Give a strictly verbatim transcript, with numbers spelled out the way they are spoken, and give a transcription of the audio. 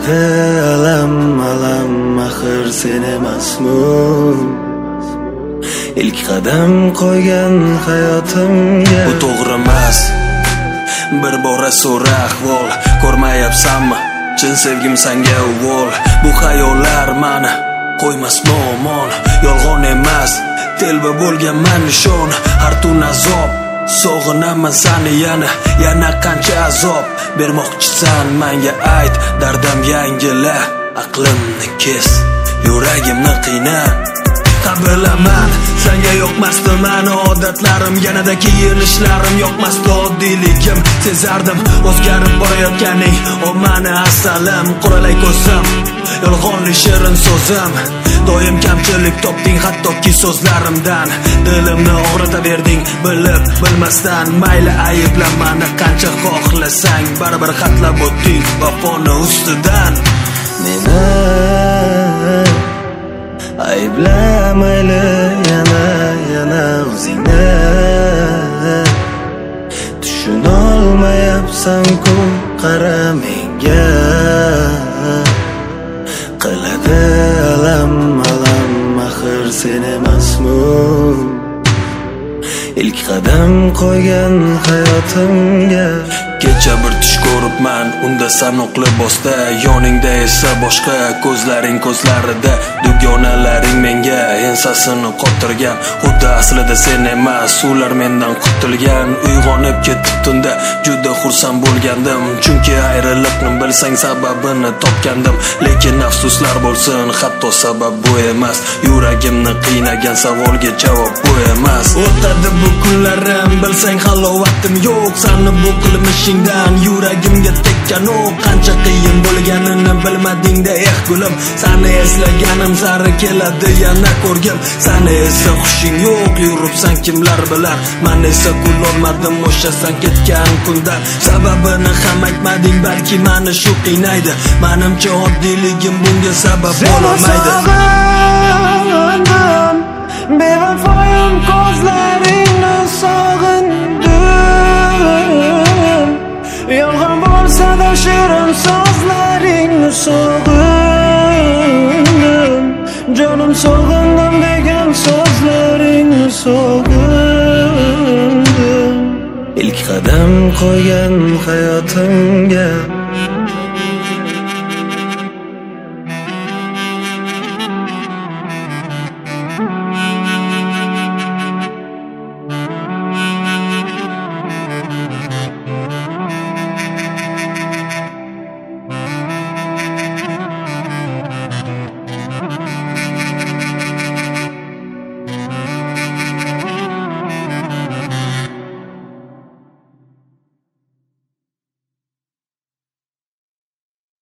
Qiladi alam alam axir sen emasmi? İlk qadam qo'ygan hayotimga. Bu to'g'ri emas. Bir bora so'ra ahvol, ko'rmayapsanmi? Chin sevgim senga uvol. Bu xayollar mani qo'ymas muammon. Yolg'on emas, telba bo'lganman nishon. Har tun azob, sog'inaman seni yana. Yana qancha azob bermoqchisan menga ayt. Dardim yangila, aqlimni kes, yuragimni qiyna. Bilaman, senga yo'qmasdi mani odatlarim, yanada kiyinishlarim yo'qmasdi oddiyligim. Sezardim o'zgarib borayotganing, o mani asalim, quralay ko'zim, yolg'onli shirin so'zim. Doim kamchilik topding hattoki so'zlarimdan. Dilimni og'ritaverding bilib bilmasdan. Mayli aybla mani qancha xohlasang, baribir xatlab o'tding vafoni ustidan. Meni ayblamayli yana yana o'zingni. Tushunolmayapsan-ku qara menga. Qiladi alam alam axir sen emasmi? İlk qadam qo'ygan hayotimga. Kecha bir tush ko'ribman, unda sanoqli bosda, yoningda esa boshqa ko'zlaring ko'zlarida. Dugonalaring menga ensasini qotirgan, xuddi aslida sen emas, ular mendan qutilgan. Uyg'onib ketib tunda juda xursand bo'lgandim, chunki ayriliqni bilsang sababini topgandim. Lekin afsuslar bo'lsin, hatto sabab bu emas. Yuragimni qiynagan savolga javob bu emas. O'tadi bu kunlarim, bilsang halovatim yo'q. Seni bu qilmishingdan yuragimga tekkan o qancha qiyin bo'lganini bilmadingda eh gulim. Seni eslaganim sari keladi yana ko'rgim. Seni esa xushing yo'q, yuribsan kimlar bilan. Men esa kulolmadim o'sha sen ketgan kundan. Sababini ham aytmading, balki meni shu qiynaydi. Menimcha oddiyligim bunga sabab bo'lmaydi. Bevafoyim ko'zlaringni sog'indim. Yolg'on bo'lsa-da shirin so'zlaringni sog'indim. Jonim sog'indim degan so'zlaringni sog'indim. İlk qadam qo'ygan hayotimga.